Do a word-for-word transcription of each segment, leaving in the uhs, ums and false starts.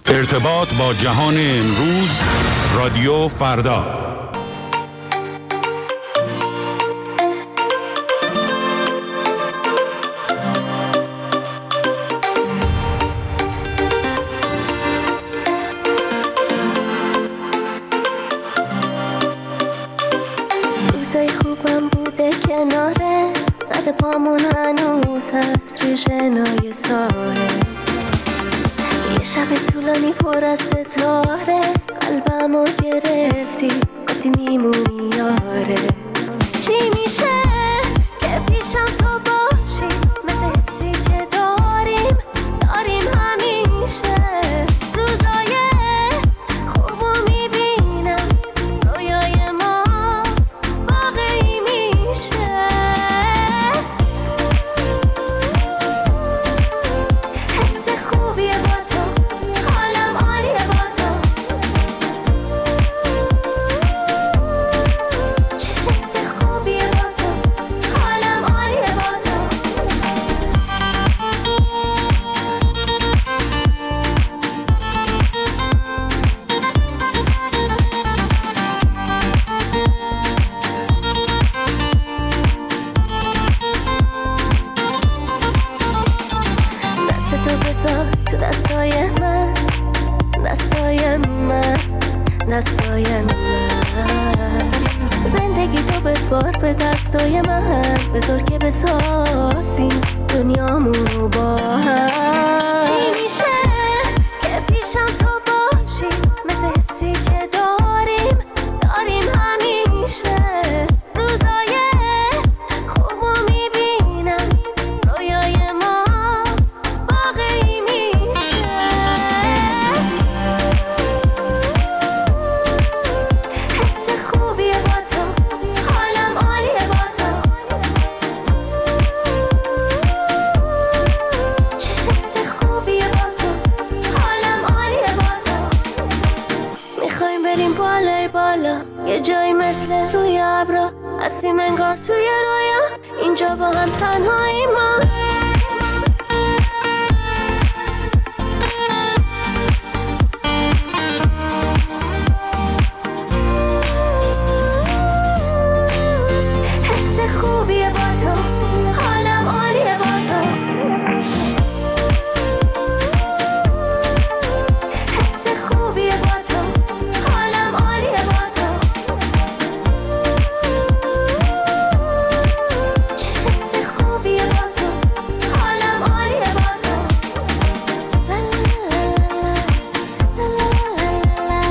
ارتباط با جهان امروز، رادیو فردا. روزای خوبم بوده کناره، رد پامون هنوز هست روی شنای ساحل. یه شب طولانی پر از ستاره، قلبمو گرفتی گفتی میمونی یاره. چی میشه که پیشم تو باشی، مثل حسی که داریم داریم همیشه. روزای خوبو میبینم، رویای ما واقعی میشه. حس خوبیه با تو، حالم عالیه با تو. چه حس خوبیه با تو، حالم عالیه با تو. دست تو بذار تو دستای من، دستای من، دستای من. زندگی تو بسپار به دستای من، بذار که بسازیم دنیامونو با هم. چی میشه که پیشم تو باشی، مثل حسی که داریم داریم همیشه. روزای خوبو میبینم، رویای ما واقعی میشه. حس خوبیه با تو، حالم عالیه با تو. چه حس خوبیه با تو، حالم عالیه با تو. میخوایم بریم بالای بالا، یه جایی مثل روی ابرا، هستیم انگار توی رویا، اینجا با هم تنهایی ما. حس خوبیه با تو، حالم عالیه با تو. حس خوبیه با تو، حالم عالیه با تو. چه حس خوبیه با تو، حالم عالیه با تو. لا لا لا لا لا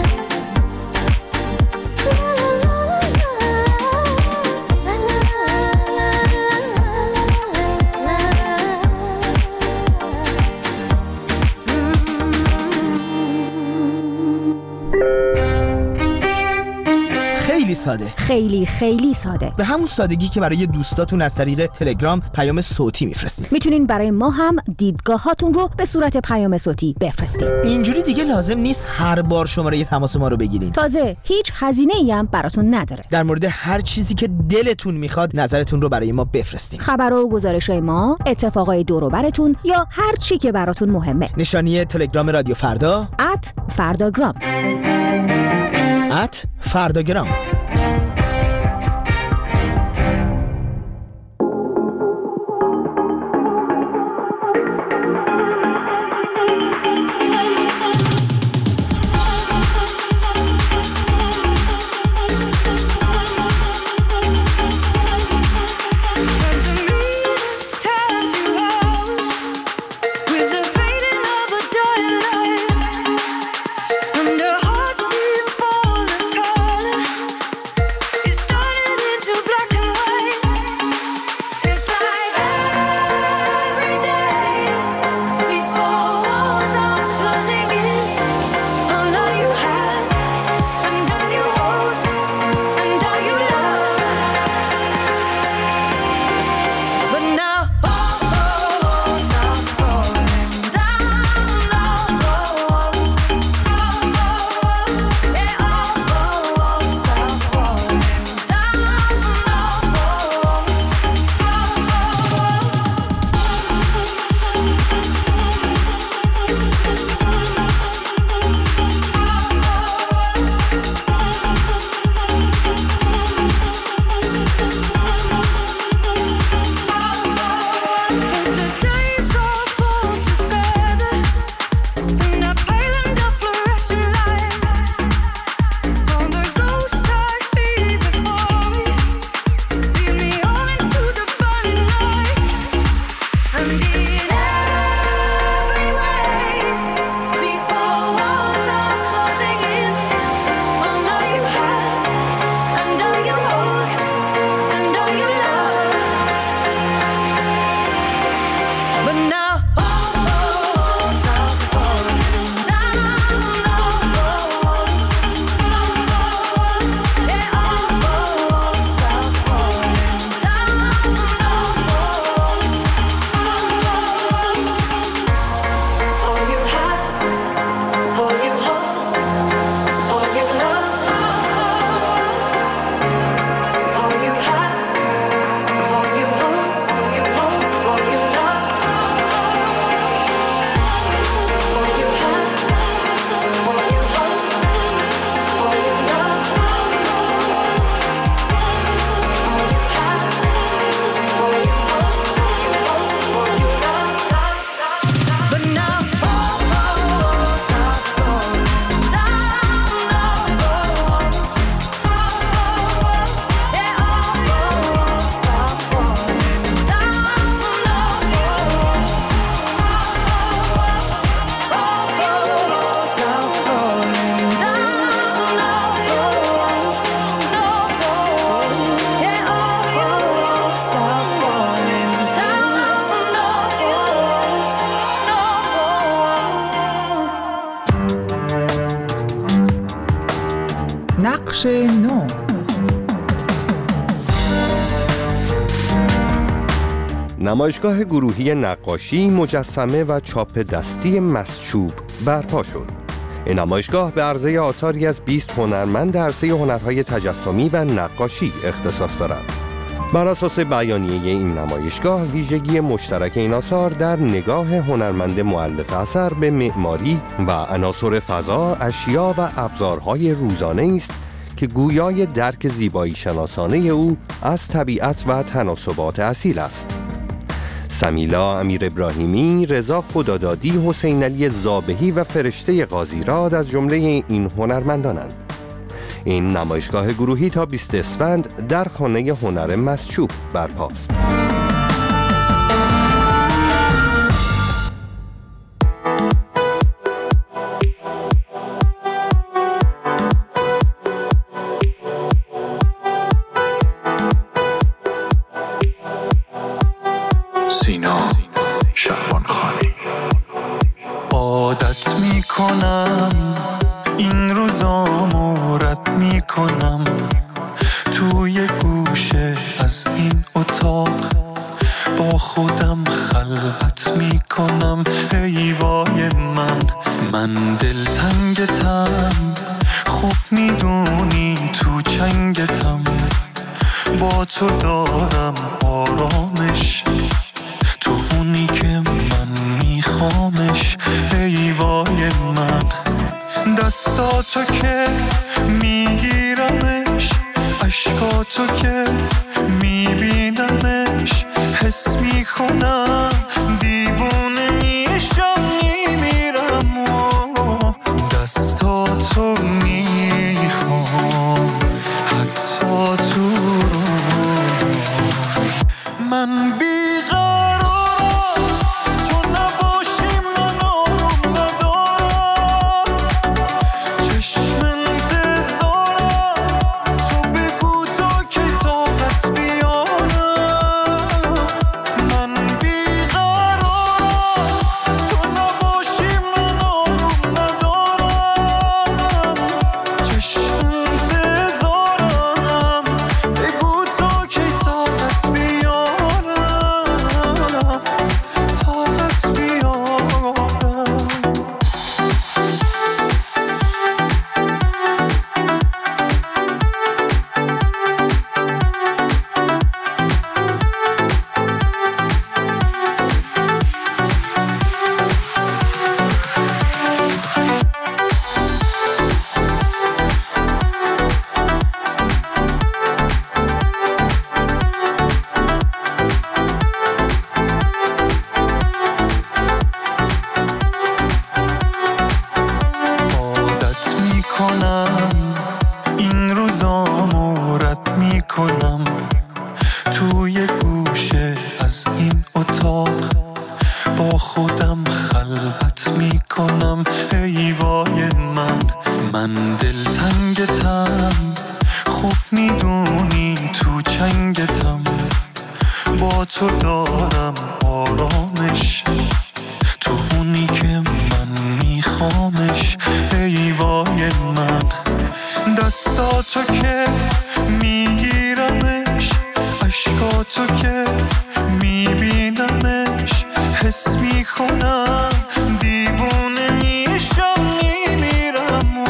خیلی ساده، خیلی خیلی ساده. به همون سادگی که برای دوستاتون از طریق تلگرام پیام صوتی میفرستین. میتونین برای ما هم دیدگاهاتون رو به صورت پیام صوتی بفرستین. اینجوری دیگه لازم نیست هر بار شماره تماس ما رو بگیرین. تازه هیچ هزینه‌ای هم براتون نداره. در مورد هر چیزی که دلتون میخواد نظرتون رو برای ما بفرستین. خبر و گزارش‌های ما، اتفاقای دور و برتون یا هر چی که براتون مهمه. نشانی تلگرام رادیو فردا ات فرداگرام ات فرداگرام. نقش نو. نمایشگاه گروهی نقاشی، مجسمه و چاپ دستی مسچوب برپا شد. این نمایشگاه به عرضه آثاری از بیست هنرمند در عرصه هنرهای تجسمی و نقاشی اختصاص دارد. بر اساس بیانیه این نمایشگاه، ویژگی مشترک این آثار در نگاه هنرمند مؤلف اثر به معماری و عناصر فضا، اشیا و ابزارهای روزانه است که گویای درک زیبایی شناسانه او از طبیعت و تناسبات اصیل است. سمیلا امیر ابراهیمی، رضا خدادادی، حسین علی زابهی و فرشته قاضیراد از جمله این هنرمندانند. این نمایشگاه گروهی تا بیست اسفند در خانه هنر مسچوب برپاست. سینا شعبانخانی. عادت می کنم این روزامو رد می کنم، توی گوشه از این اتاق با خودم خلوت می کنم. ای وای من، من دلتنگتم، خوب می دونی تو چنگتم، با تو دارم آرامش، تو اونی که من میخوامش. ای وای من، دستاتو که میگیرمش، عشقاتو که میبینمش، حس میکنم دیوونه میشم میمیرم. دستاتو میخوام حتی تو من بیقرارم، تو نباشی من آروم ندارم، چشم انتظارم، تو بگو تا که طاقت بیارم. من بیقرارم، تو نباشی من آروم ندارم، چشم انتظارم، بگو تا که طاقت بیارم، طاقت بیارم. عادت میکنم این روزامو رد میکنم، توی گوشه از این اتاق با خودم خلوت میکنم. ای وای من، من دلتنگتم، خوب میدونی تو چنگتم، با تو دارم آرامش، تو اونی که من میخوامش. ای وای من، دستاتو که میگیرمش، عشقاتو که میبینمش، حس میکنم دیوونه میشم میمیرم.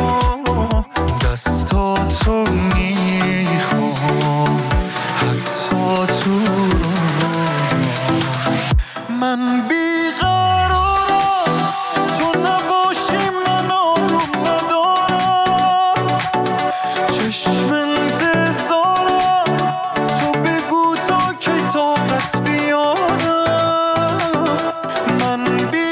دستاتو میخوام حتی تو من بیقرارم، تو نباشی من آروم ندارم، چشم انتظارم، تو بگو تا که طاقت بیارم. من بیقرارم،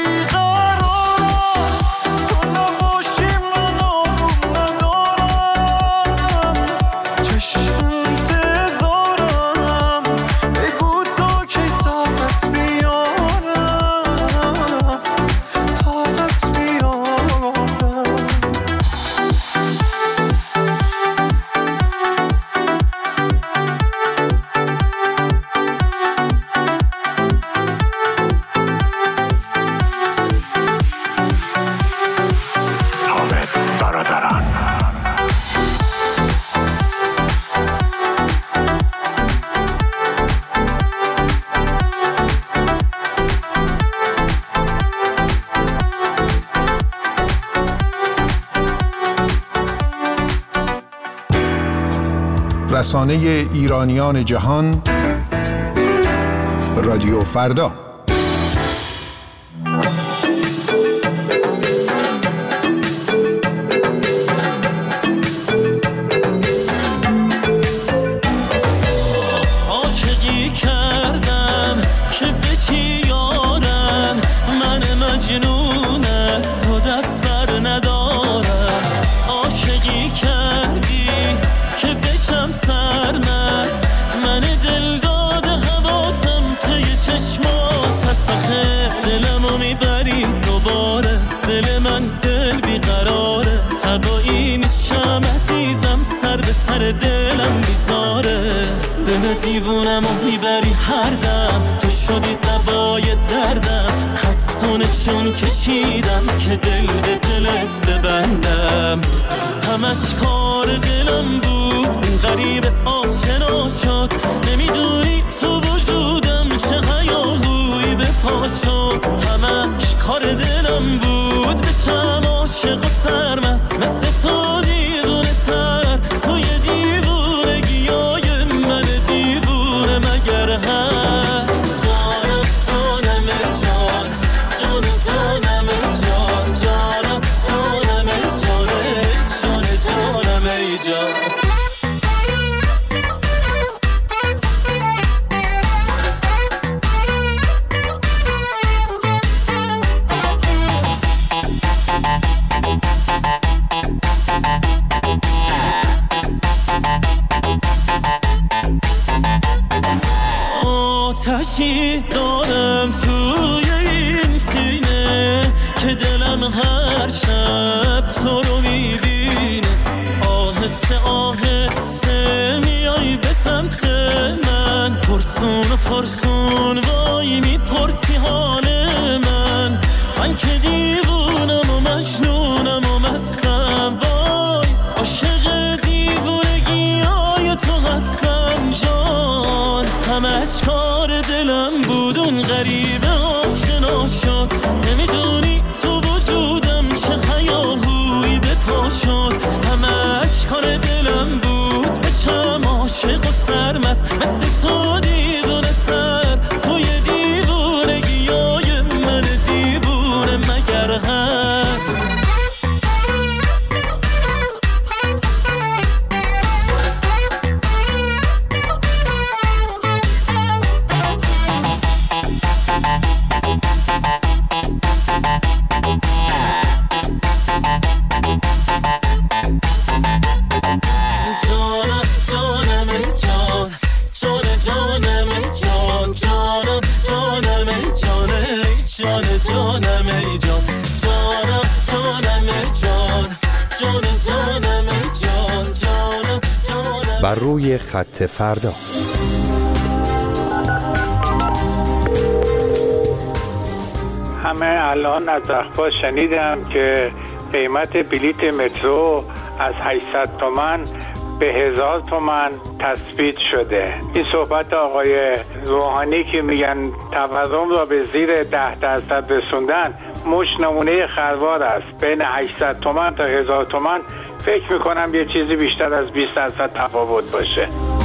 رسانه ایرانیان جهان، رادیو فردا. دلم بیزاره، دل دیوونم رو میبری هر دم، تو شدی دوای دردم، خطسونشون کشیدم که دل به دلت ببندم. همش کار دلم بود، این غریب آشنا شد، نمیدونی تو وجودم چه هیاهویی به پا شد. همش کار دلم بود، بشم عاشق و سرمست مثل تو دیوونه تر، توی دیوونگی های من دیوونه مگر هست. جانم جانم جان، جان جانم جان، جانم جانم جان، جان جانم ای جان. آتشی دارم توی این سینه که دلم هر شب تو رو میبینه، آهسته آهسته میای به سمت من، پرسون و پرسون وای میپرسی حال من، من که دیوونم و مجنونم و مستم، وای عاشق دیوونگی های تو هستم جان. همش کار دلم بود، اون غریبه آشنا شد، نمیدونی تو وجودم چه هیاهویی به پا شد. همش کار دلم بود، بشم عاشق و سرمست مثل تو دیوونه تر، توی دیوونگی های من دیوونه مگر هست. بر روی خط فردا. همه الان از اخبار شنیدم که قیمت بلیت مترو از هشتصد تومان به هزار تومان تثبیت شده. این صحبت آقای روحانی که میگن تورم را به زیر ده درصد رسوندن مش نمونه خروار است. بین هشتصد تومان تا هزار تومان فکر میکنم یه چیزی بیشتر از بیست درصد تفاوت باشه.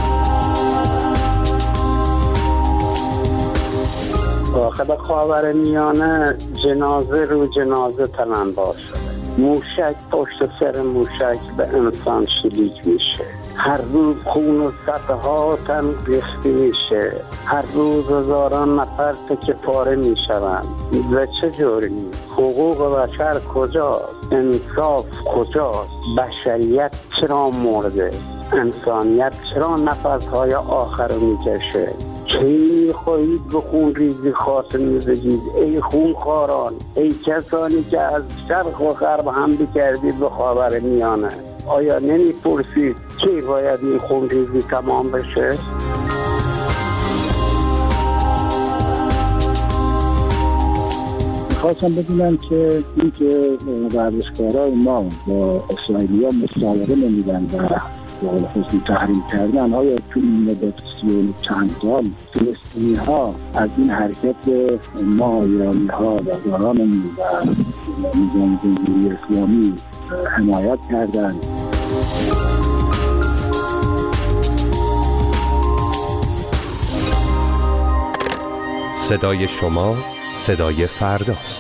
داخل خاورمیانه جنازه رو جنازه تننبار شده. موشک پشت سر موشک به انسان شلیک میشه. هر روز خون و سطح تن ریخته میشه. هر روز هزاران نفر تکه پاره میشوند. و چه جوری؟ حقوق بشر کجاست؟ انصاف کجاست؟ بشریت چرا مرده؟ انسانیت چرا نفسهای آخر رو میکشه؟ کی خواهید به خون ریزی خاتمه بدید؟ ای خونخواران، ای کسانی که از شرق و غرب حمله کردید به خاورمیانه، آیا نمیپرسید کی باید این خون ریزی تمام بشه؟ خواستم بدونم که این که ورزشکارای ما با اسرائیلیا مسابقه نمیدن و با خصوصی تحریم کردن، آیا تو این مدت سی و چند سال فلسطینی ها از این حرکت ما ایرانی ها و دارانمون و نظام جمهوری اسلامی حمایت کردن؟ صدای شما صدای فرداست.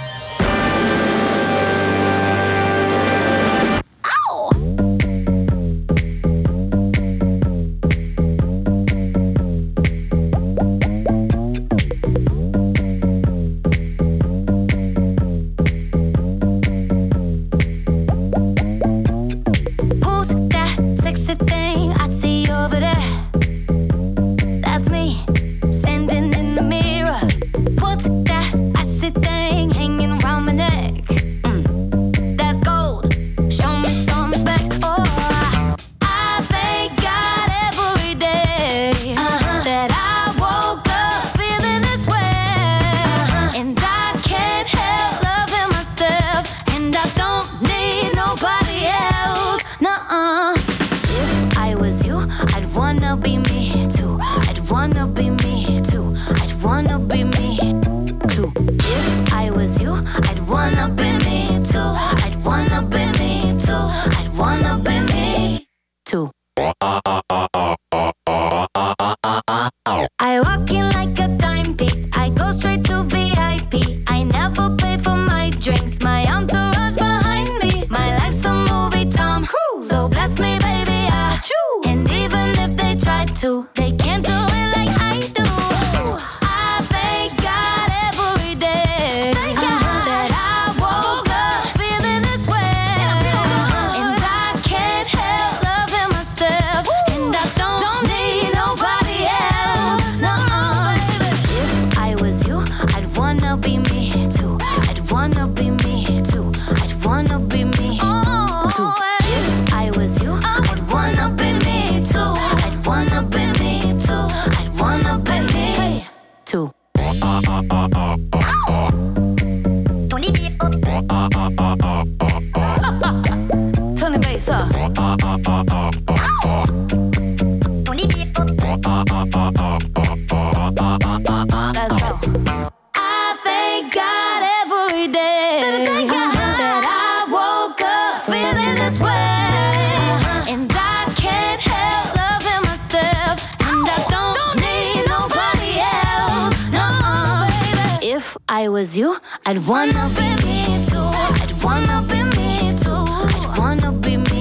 I was you, I'd wanna be me too. I'd wanna be me too. I'd wanna be me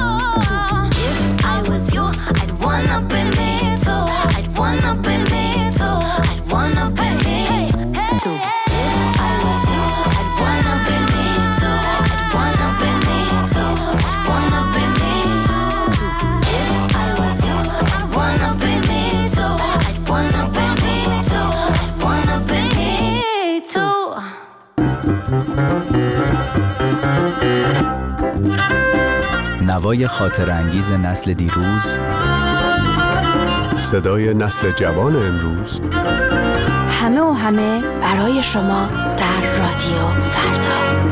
too. If I was you, I'd wanna be me too. I'd wanna be me too. I'd wanna be me too. If I was you, I'd wanna be me too. I'd wanna be me too. I'd wanna be me too. If I was you, I'd wanna be me too. I'd wanna be me too. I'd wanna be me too. نوای خاطر انگیز نسل دیروز، صدای نسل جوان امروز، همه و همه برای شما در رادیو فردا.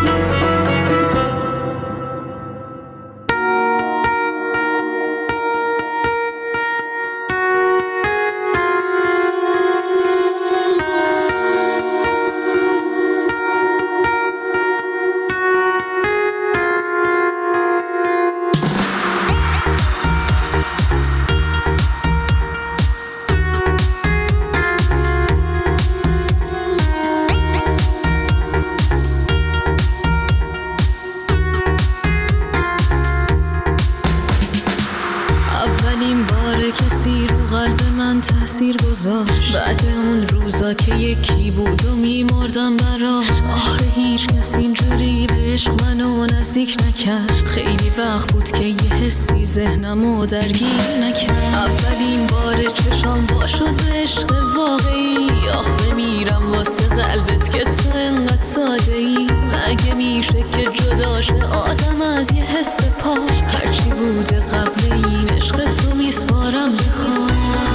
تأثیر گذاشت بعد اون روزا که یکی بود و میمردم برا. آخه هیچ کس اینجوری به عشق منو نزدیک نکرد. خیلی وقت بود که یه حسی ذهنمو درگیر نکرد. اولین بار چشام وا شد به عشق واقعی. آخ بمیرم واسه قلبت که تو انقدر ساده ای. مگه میشه که جداشه آدم از یه حس پاک؟ هرچی بوده قبل این عشق تو میسپارم بخوام.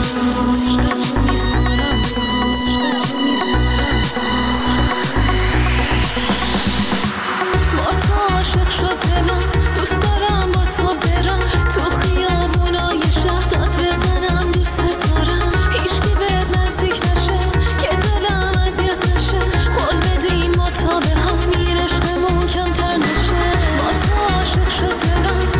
با تو عاشق شد دلم، دوست دارم با تو برم تو خیابونای شهر داد بزنم دوست دارم. هیچکی بهت نزدیک نشه که دلم اذیت نشه. قول بدیم ما تا به هم این عشقمون کمتر نشه. با تو عاشق شد دلم،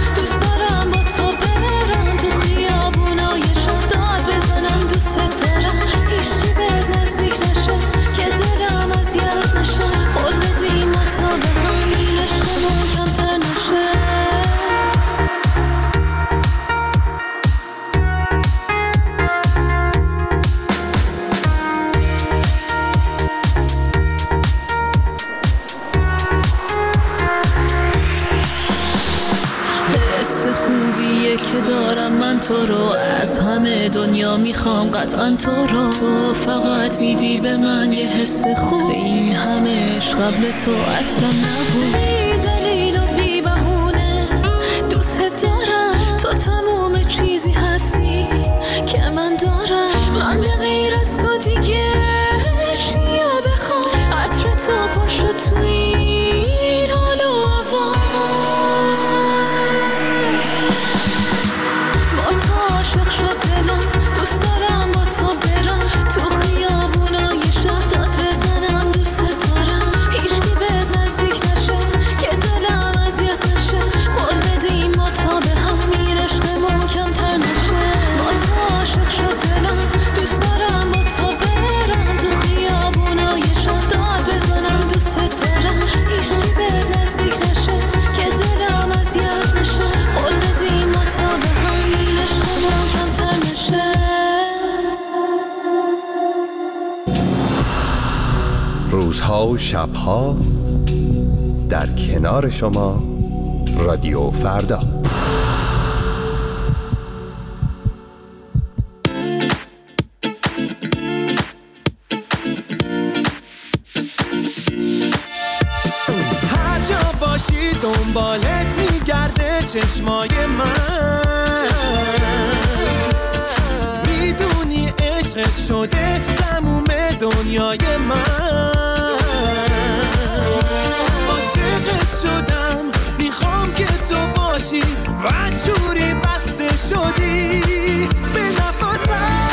که دارم من تو رو، از همه دنیا میخوام قطعا تو رو. تو فقط میدی به من یه حس خوب، این همه عشق قبل تو اصلا نبود. بی دلیل و بی بهونه دوست دارم، تو تموم چیزی هستی که من دارم. من به غیر از تو دیگه چیا بخوام، عطر تو پر شد تو این حال و هوا. با تو عاشق شد دلم، دوست دارم با تو برم تو خیابونای شهر، داد بزنم دوست دارم. هیچکی بهت نزدیک نشه که دلم اذیت نشه، قول بدیم ما تا به هم این عشقمون کمتر نشه. با تو عاشق شد دلم، دوست دارم با تو برم تو خیابونای شهر، داد بزنم دوست دارم. هیچکی بهت نزدیک نشه که دلم اذیت نشه، قول بدیم ما تا به هم این عشقمون کمتر نشه. روزها و شبها در کنار شما، رادیو فردا. هر جا باشی دنبالت میگرده چشمای من، میدونی عشقت شده تموم دنیای من. عاشقت شدم میخوام که تو باشی، بدجوری بسته شدی به نفسم.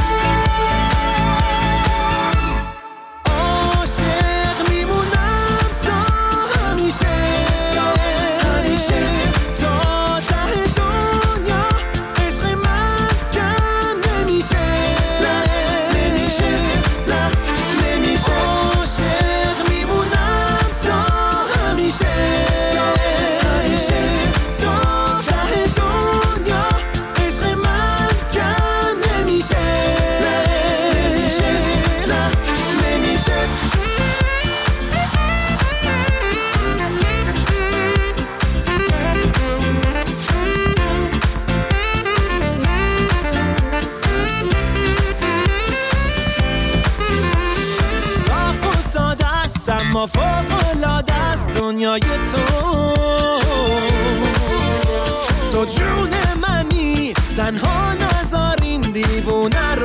عاشق میمونم تا همیشه، همیشه تا ته دنیا. عشق من کم نمیشه، نه نمیشه، نه نمیشه. عاشق میمونم تا همیشه، همیشه تا ته دنیا. عشق من کم نمیشه، نه نمیشه، نه نمیشه. صاف و ساده است اما فوق‌العاده است دنیای تو. تو جون منی، تنها نذار این دیوونه